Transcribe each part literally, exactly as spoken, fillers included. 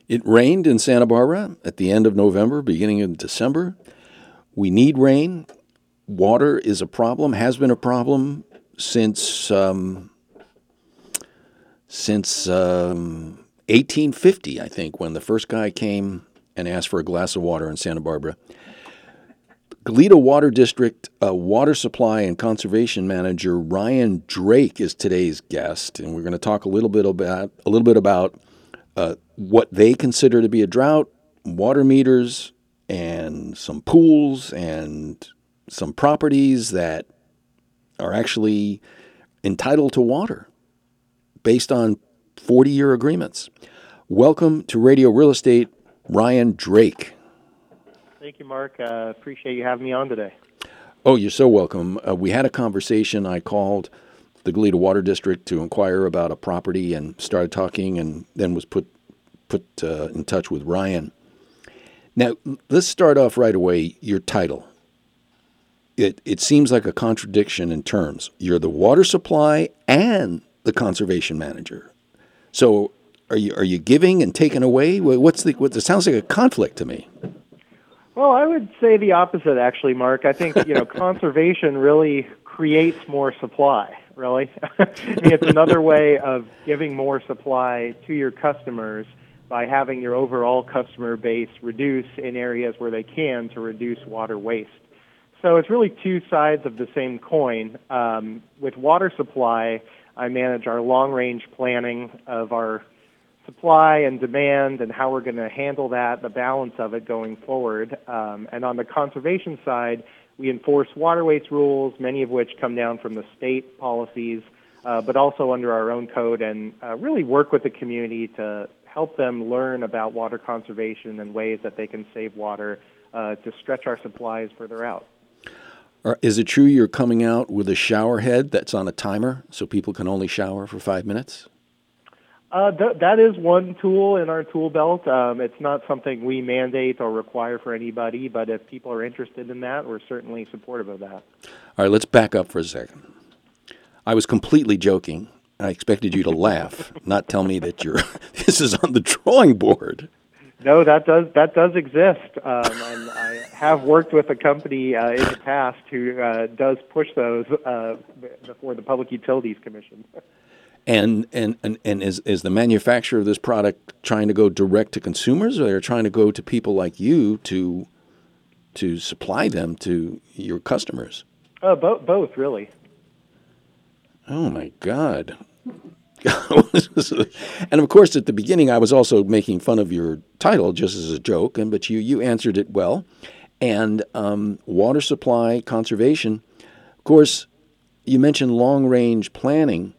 It rained in Santa Barbara at the end of November, beginning of December. We need rain. Water is a problem, has been a problem since um, since um, eighteen fifty, I think, when the first guy came and asked for a glass of water in Santa Barbara. Goleta Water District uh, Water Supply and Conservation Manager Ryan Drake is today's guest, and we're going to talk a little bit about a little bit about uh, what they consider to be a drought, water meters, and some pools and some properties that are actually entitled to water based on forty-year agreements. Welcome to Radio Real Estate, Ryan Drake. Thank you, Mark. Uh, appreciate you having me on today. Oh, you're so welcome. Uh, we had a conversation. I called the Goleta Water District to inquire about a property and started talking, and then was put put uh, in touch with Ryan. Now, let's start off right away. Your title. It it seems like a contradiction in terms. You're the water supply and the conservation manager. So, are you are you giving and taking away? What's the? What, it sounds like a conflict to me. Well, I would say the opposite, actually, Mark. I think, you know, conservation really creates more supply, really. I mean, it's another way of giving more supply to your customers by having your overall customer base reduce in areas where they can to reduce water waste. So it's really two sides of the same coin. Um, with water supply, I manage our long-range planning of our supply and demand and how we're going to handle that, the balance of it going forward. Um, and on the conservation side, we enforce water waste rules, many of which come down from the state policies, uh, but also under our own code, and uh, really work with the community to help them learn about water conservation and ways that they can save water uh, to stretch our supplies further out. Is it true you're coming out with a shower head that's on a timer so people can only shower for five minutes? Uh, th- that is one tool in our tool belt. Um, it's not something we mandate or require for anybody, but if people are interested in that, we're certainly supportive of that. All right, let's back up for a second. I was completely joking. I expected you to laugh, not tell me that you're this is on the drawing board. No, that does that does exist, um, and I have worked with a company uh, in the past who uh, does push those uh, before the Public Utilities Commission. And and, and, and is, is the manufacturer of this product trying to go direct to consumers, or they're trying to go to people like you to to supply them to your customers? Uh, bo- both, really. Oh, my God. And, of course, at the beginning, I was also making fun of your title just as a joke, and but you, you answered it well. And um, water supply conservation, of course, you mentioned long-range planning.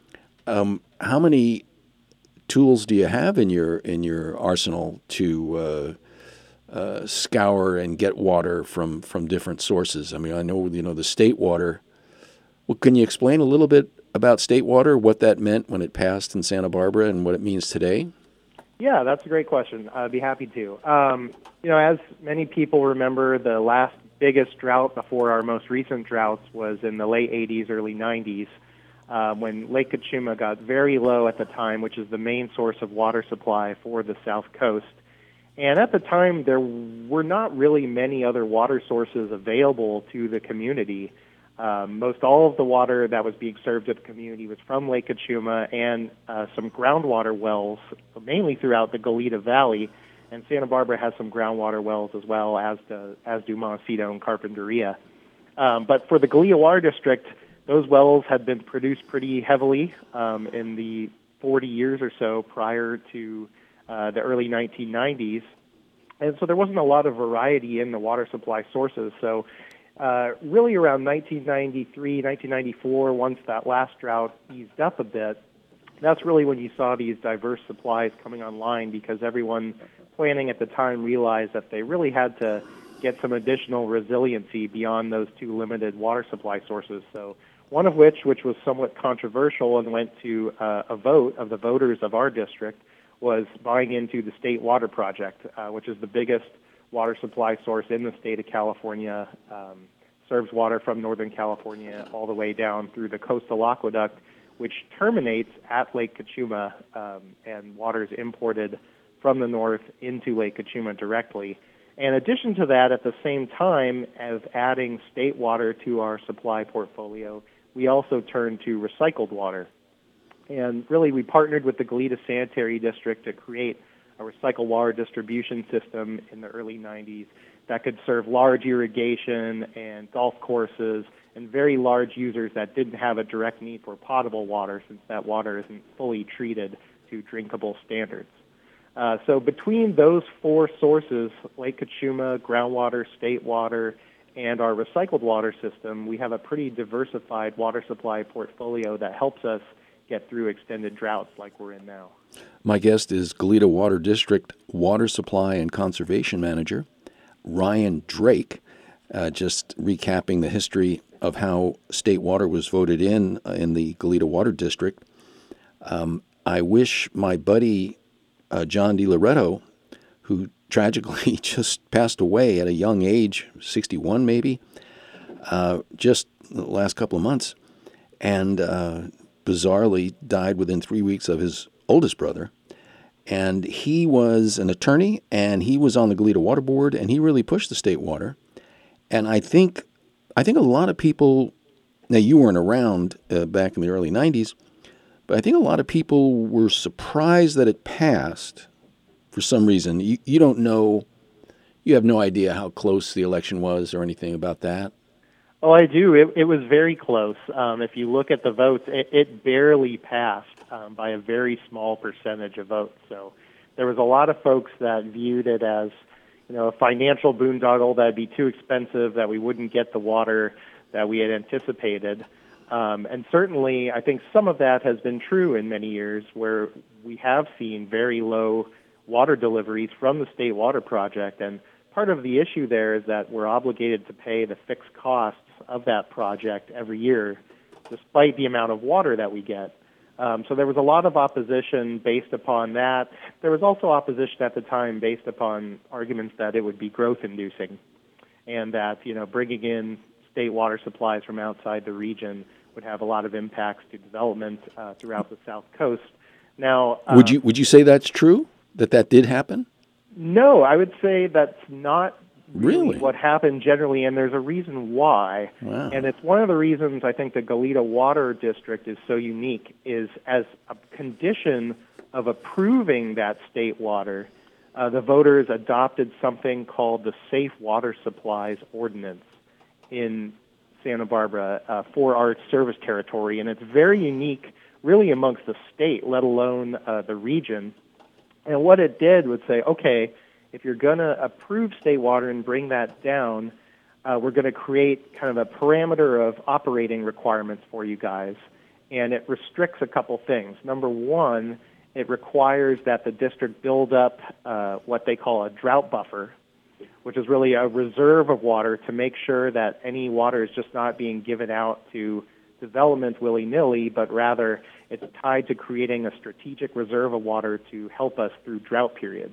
Um, how many tools do you have in your in your arsenal to uh, uh, scour and get water from, from different sources? I mean, I know you know the state water. Well, can you explain a little bit about state water, what that meant when it passed in Santa Barbara, and what it means today? Yeah, that's a great question. I'd be happy to. Um, you know, as many people remember, the last biggest drought before our most recent droughts was in the late eighties, early nineties. Uh, when Lake Cachuma got very low at the time, which is the main source of water supply for the South Coast. And at the time, there were not really many other water sources available to the community. Um, most all of the water that was being served to the community was from Lake Cachuma and uh, some groundwater wells, mainly throughout the Goleta Valley. And Santa Barbara has some groundwater wells as well, as, do, as do Montecito and Carpinteria. Um, but for the Goleta Water District, those wells had been produced pretty heavily um, in the forty years or so prior to uh, the early nineteen nineties. And so there wasn't a lot of variety in the water supply sources. So uh, really around nineteen ninety-three, nineteen ninety-four, once that last drought eased up a bit, that's really when you saw these diverse supplies coming online, because everyone planning at the time realized that they really had to get some additional resiliency beyond those two limited water supply sources. So one of which, which was somewhat controversial and went to uh, a vote of the voters of our district, was buying into the State Water Project, uh, which is the biggest water supply source in the state of California, um, serves water from Northern California all the way down through the Coastal Aqueduct, which terminates at Lake Cachuma, um, and water is imported from the north into Lake Cachuma directly. In addition to that, at the same time as adding state water to our supply portfolio, we also turned to recycled water. And really, we partnered with the Goleta Sanitary District to create a recycled water distribution system in the early nineties that could serve large irrigation and golf courses and very large users that didn't have a direct need for potable water, since that water isn't fully treated to drinkable standards. Uh, so between those four sources, Lake Cachuma, groundwater, state water, and our recycled water system, we have a pretty diversified water supply portfolio that helps us get through extended droughts like we're in now. My guest is Goleta Water District Water Supply and Conservation Manager Ryan Drake, uh, just recapping the history of how state water was voted in uh, in the Goleta Water District. Um, I wish my buddy uh, John DiLoretto, who tragically just passed away at a young age, sixty-one maybe, uh, just the last couple of months, and uh, bizarrely died within three weeks of his oldest brother. And he was an attorney, and he was on the Goleta Water Board, and he really pushed the state water. And I think I think a lot of people, now you weren't around uh, back in the early nineties, but I think a lot of people were surprised that it passed for some reason. You, you don't know, you have no idea how close the election was or anything about that? Oh, I do. It, it was very close. Um, if you look at the votes, it, it barely passed um, by a very small percentage of votes. So there was a lot of folks that viewed it as, you know, a financial boondoggle that'd be too expensive, that we wouldn't get the water that we had anticipated. Um, and certainly, I think some of that has been true in many years, where we have seen very low water deliveries from the State Water Project. And part of the issue there is that we're obligated to pay the fixed costs of that project every year, despite the amount of water that we get. Um, so there was a lot of opposition based upon that. There was also opposition at the time based upon arguments that it would be growth-inducing, and that, you know, bringing in state water supplies from outside the region would have a lot of impacts to development uh, throughout the South Coast. Now, uh, would you would you say that's true, that that did happen? No, I would say that's not really, Really? what happened generally, and there's a reason why. Wow. And it's one of the reasons I think the Goleta Water District is so unique, is as a condition of approving that state water, uh, the voters adopted something called the Safe Water Supplies Ordinance in Santa Barbara uh, for our service territory, and it's very unique really amongst the state, let alone uh, the region. And what it did was say, okay, if you're going to approve state water and bring that down, uh, we're going to create kind of a parameter of operating requirements for you guys. And it restricts a couple things. Number one, it requires that the district build up uh, what they call a drought buffer, which is really a reserve of water to make sure that any water is just not being given out to development willy-nilly, but rather it's tied to creating a strategic reserve of water to help us through drought periods.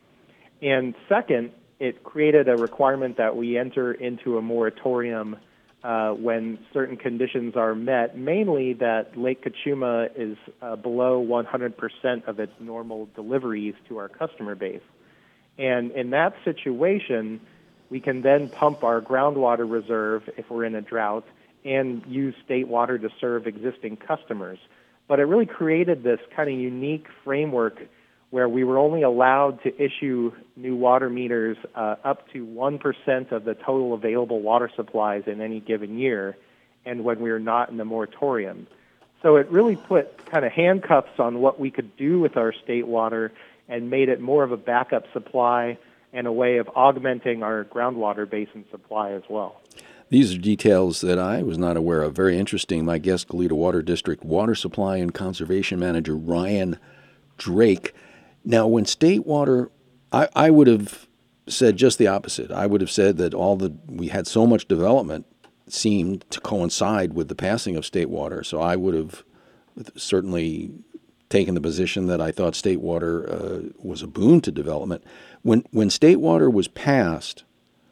And second, it created a requirement that we enter into a moratorium uh, when certain conditions are met, mainly that Lake Cachuma is uh, below one hundred percent of its normal deliveries to our customer base. And in that situation, we can then pump our groundwater reserve if we're in a drought and use state water to serve existing customers. But it really created this kind of unique framework where we were only allowed to issue new water meters uh, up to one percent of the total available water supplies in any given year, and when we were not in the moratorium. So it really put kind of handcuffs on what we could do with our state water and made it more of a backup supply and a way of augmenting our groundwater basin supply as well. These are details that I was not aware of. Very interesting. My guest, Goleta Water District Water Supply and Conservation Manager Ryan Drake. Now, when state water, I, I would have said just the opposite. I would have said that all the we had so much development seemed to coincide with the passing of state water. So I would have certainly taken the position that I thought state water uh, was a boon to development. When when state water was passed,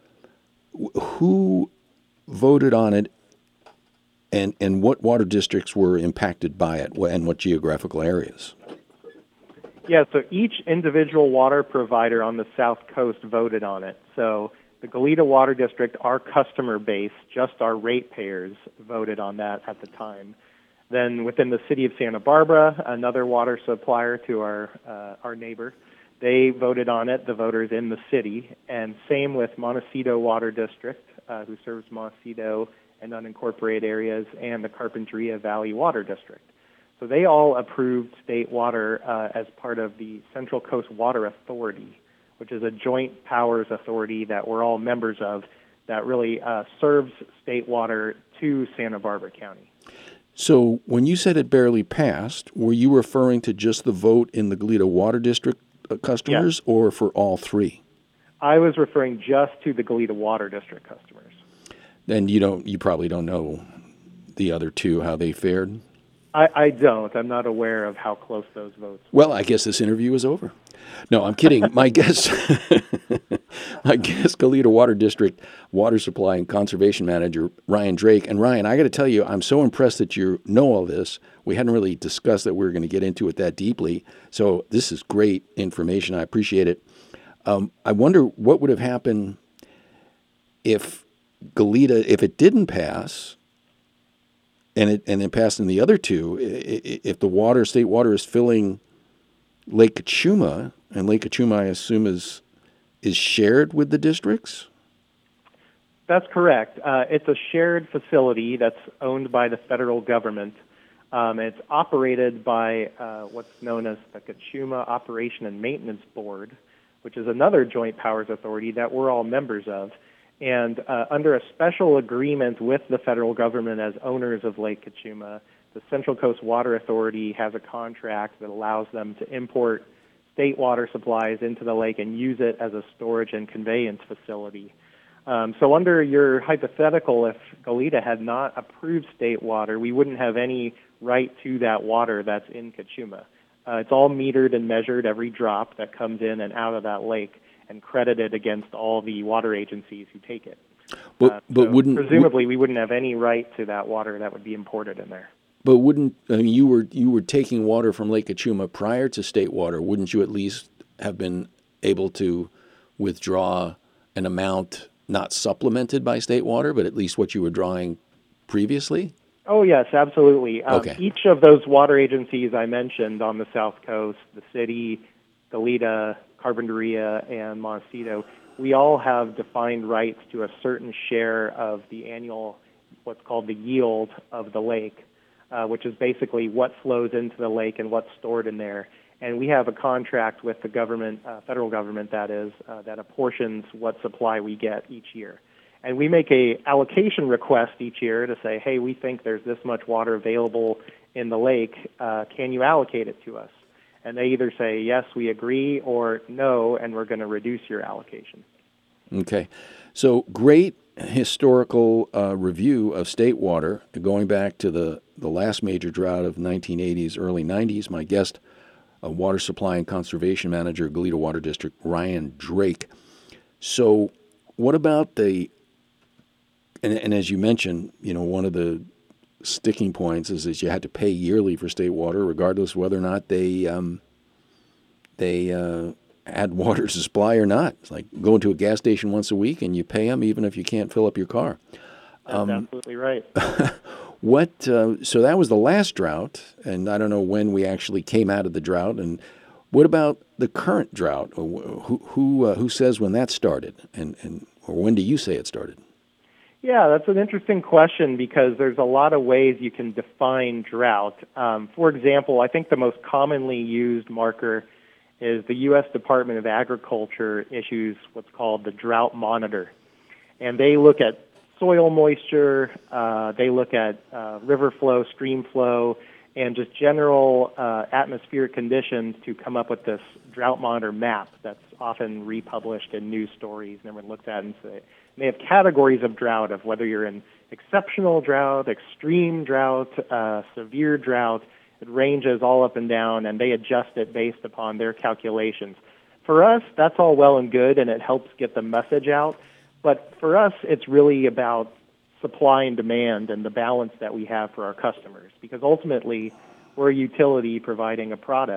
who voted on it, and and what water districts were impacted by it, and what geographical areas? Yeah, so each individual water provider on the South Coast voted on it. So the Goleta Water District, our customer base, just our ratepayers, voted on that at the time. Then within the city of Santa Barbara, another water supplier to our uh, our neighbor, they voted on it, the voters in the city. And same with Montecito Water District, uh, who serves Montecito and unincorporated areas, and the Carpinteria Valley Water District. So they all approved state water uh, as part of the Central Coast Water Authority, which is a joint powers authority that we're all members of that really uh, serves state water to Santa Barbara County. So when you said it barely passed, were you referring to just the vote in the Goleta Water District uh, customers Yes. or for all three? I was referring just to the Goleta Water District customers. And you don't, you probably don't know the other two, how they fared? I, I don't. I'm not aware of how close those votes were. Well, I guess this interview is over. No, I'm kidding. My guest, my guest, Goleta Water District Water Supply and Conservation Manager, Ryan Drake. And Ryan, I got to tell you, I'm so impressed that you know all this. We hadn't really discussed that we were going to get into it that deeply. So this is great information. I appreciate it. Um, I wonder what would have happened if Goleta, if it didn't pass, and it and it passed in the other two. If the water, state water, is filling Lake Cachuma, and Lake Cachuma, I assume, is is shared with the districts? That's correct. Uh, it's a shared facility that's owned by the federal government. Um, it's operated by uh, what's known as the Cachuma Operation and Maintenance Board, which is another joint powers authority that we're all members of. And uh, under a special agreement with the federal government as owners of Lake Cachuma, the Central Coast Water Authority has a contract that allows them to import state water supplies into the lake and use it as a storage and conveyance facility. Um, so under your hypothetical, if Goleta had not approved state water, we wouldn't have any right to that water that's in Cachuma. Uh, it's all metered and measured, every drop that comes in and out of that lake, and credited against all the water agencies who take it. But, uh, but so wouldn't presumably we wouldn't have any right to that water that would be imported in there. But wouldn't I mean, you were you were taking water from Lake Cachuma prior to state water? Wouldn't you at least have been able to withdraw an amount not supplemented by state water, but at least what you were drawing previously? Oh yes, absolutely. Um, Okay. Each of those water agencies I mentioned on the South Coast, the city, Goleta, Carpinteria, and Montecito, we all have defined rights to a certain share of the annual, what's called the yield of the lake, uh, which is basically what flows into the lake and what's stored in there. And we have a contract with the government, uh, federal government that is, uh, that apportions what supply we get each year. And we make a allocation request each year to say, hey, we think there's this much water available in the lake. Uh, can you allocate it to us? And they either say, yes, we agree, or no, and we're going to reduce your allocation. Okay. So great historical uh, review of state water, going back to the, the last major drought of nineteen eighties, early nineties. My guest, a water supply and conservation manager, Goleta Water District, Ryan Drake. So what about the, and, and as you mentioned, you know, one of the sticking points is that you had to pay yearly for state water, regardless of whether or not they um, they uh, had water supply or not. It's like going to a gas station once a week and you pay them even if you can't fill up your car. That's Um, absolutely right. What? Uh, so that was the last drought, and I don't know when we actually came out of the drought. And what about the current drought? Who who uh, who says when that started, and and or when do you say it started? Yeah, that's an interesting question because there's a lot of ways you can define drought. Um, for example, I think the most commonly used marker is the U S Department of Agriculture issues what's called the Drought Monitor. And they look at soil moisture, uh, they look at uh, river flow, stream flow, and just general uh, atmospheric conditions to come up with this drought monitor map that's often republished in news stories, and everyone looks at it and say, and they have categories of drought of whether you're in exceptional drought, extreme drought, uh, severe drought. It ranges all up and down, and they adjust it based upon their calculations. For us, that's all well and good, and it helps get the message out. But for us, it's really about supply and demand and the balance that we have for our customers, because ultimately we're a utility providing a product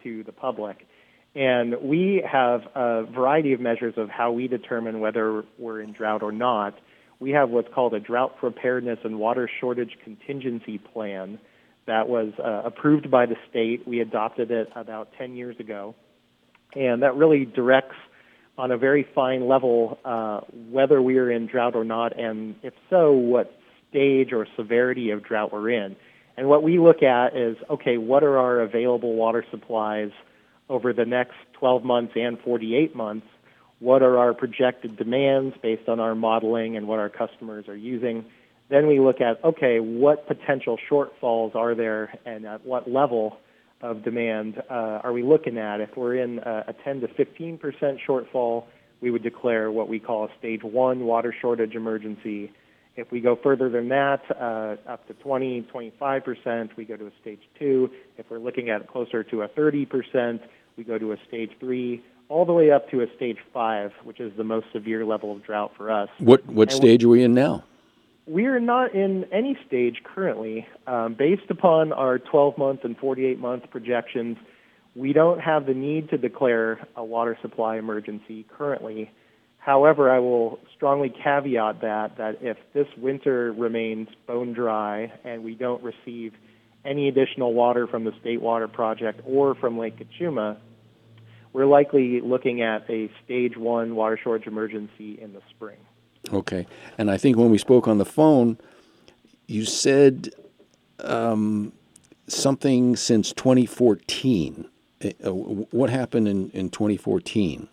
to the public. And we have a variety of measures of how we determine whether we're in drought or not. We have what's called a drought preparedness and water shortage contingency plan that was uh, approved by the state. We adopted it about ten years ago. And that really directs on a very fine level uh, whether we are in drought or not, and if so, what stage or severity of drought we're in. And what we look at is, okay, what are our available water supplies over the next twelve months and forty-eight months? What are our projected demands based on our modeling and what our customers are using? Then we look at, okay, what potential shortfalls are there and at what level of demand uh, are we looking at? If we're in a, a ten to fifteen percent shortfall, we would declare what we call a stage one water shortage emergency. If we go further than that, uh, up to twenty, twenty-five percent, we go to a stage two. If we're looking at closer to a thirty percent, we go to a stage three, all the way up to a stage five, which is the most severe level of drought for us. What what and stage are we in now? We're not in any stage currently. Um, based upon our twelve-month and forty-eight-month projections, we don't have the need to declare a water supply emergency currently. However, I will strongly caveat that, that if this winter remains bone dry and we don't receive any additional water from the State Water Project or from Lake Cachuma, we're likely looking at a stage one water shortage emergency in the spring. Okay. And I think when we spoke on the phone, you said um, something since twenty fourteen. Uh, what happened in, in twenty fourteen?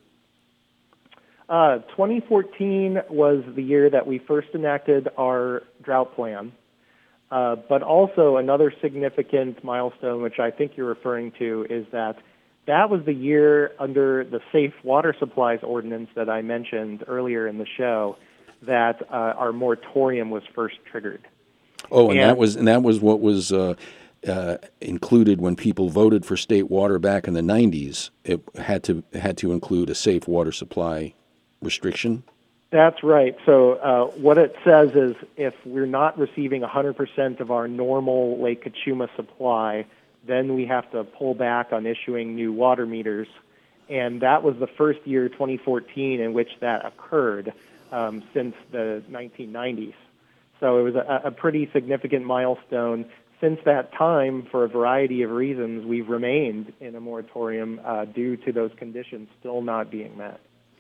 Uh, twenty fourteen was the year that we first enacted our drought plan. Uh, but also another significant milestone, which I think you're referring to, is that that was the year under the Safe Water Supplies Ordinance that I mentioned earlier in the show that uh, our moratorium was first triggered. Oh, and, and that was and that was what was uh, uh, included when people voted for state water back in the nineties. It had to had to include a safe water supply restriction. That's right. So uh, what it says is if we're not receiving one hundred percent of our normal Lake Cachuma supply, then we have to pull back on issuing new water meters. And that was the first year, twenty fourteen, in which that occurred um, since the nineteen nineties. So it was a, a pretty significant milestone. Since that time, for a variety of reasons, we've remained in a moratorium uh, due to those conditions still not being met.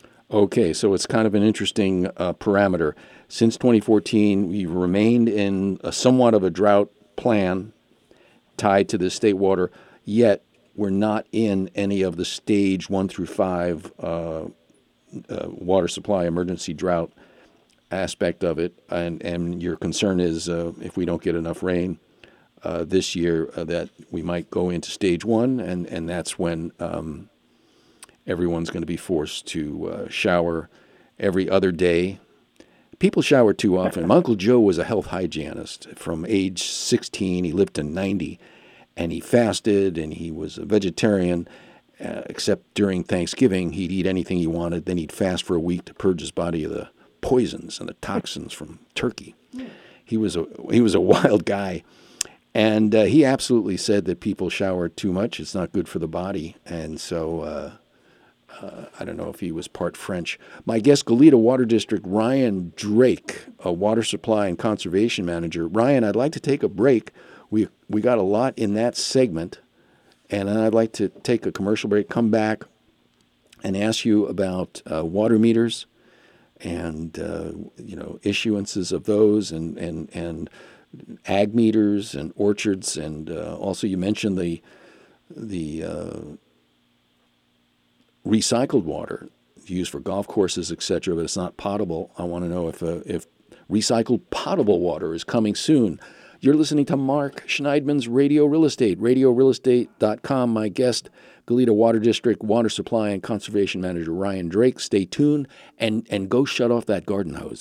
Okay, so it's kind of an interesting uh, parameter. Since twenty fourteen, we've remained in a somewhat of a drought plan tied to the state water, yet we're not in any of the stage one through five uh, uh, water supply emergency drought aspect of it. And, and your concern is uh, if we don't get enough rain uh, this year, uh, that we might go into stage one, and, and that's when um, everyone's going to be forced to uh, shower every other day. People shower too often. My Uncle Joe was a health hygienist from age sixteen. He lived to ninety, and he fasted, and he was a vegetarian, uh, except during Thanksgiving. He'd eat anything he wanted. Then he'd fast for a week to purge his body of the poisons and the toxins from turkey. He was a he was a wild guy. And uh, he absolutely said that people shower too much. It's not good for the body. And so uh, uh, I don't know if he was part French. My guest, Goleta Water District, Ryan Drake, a water supply and conservation manager. Ryan, I'd like to take a break. We we got a lot in that segment. And then I'd like to take a commercial break, come back, and ask you about uh, water meters and, uh, you know, issuances of those and, and, and ag meters and orchards, and uh, also you mentioned the the uh, recycled water used for golf courses, et cetera, but it's not potable. I want to know if uh, if recycled potable water is coming soon. You're listening to Mark Schneidman's Radio Real Estate, radio real estate dot com. My guest, Goleta Water District Water Supply and Conservation Manager Ryan Drake. Stay tuned and, and go shut off that garden hose.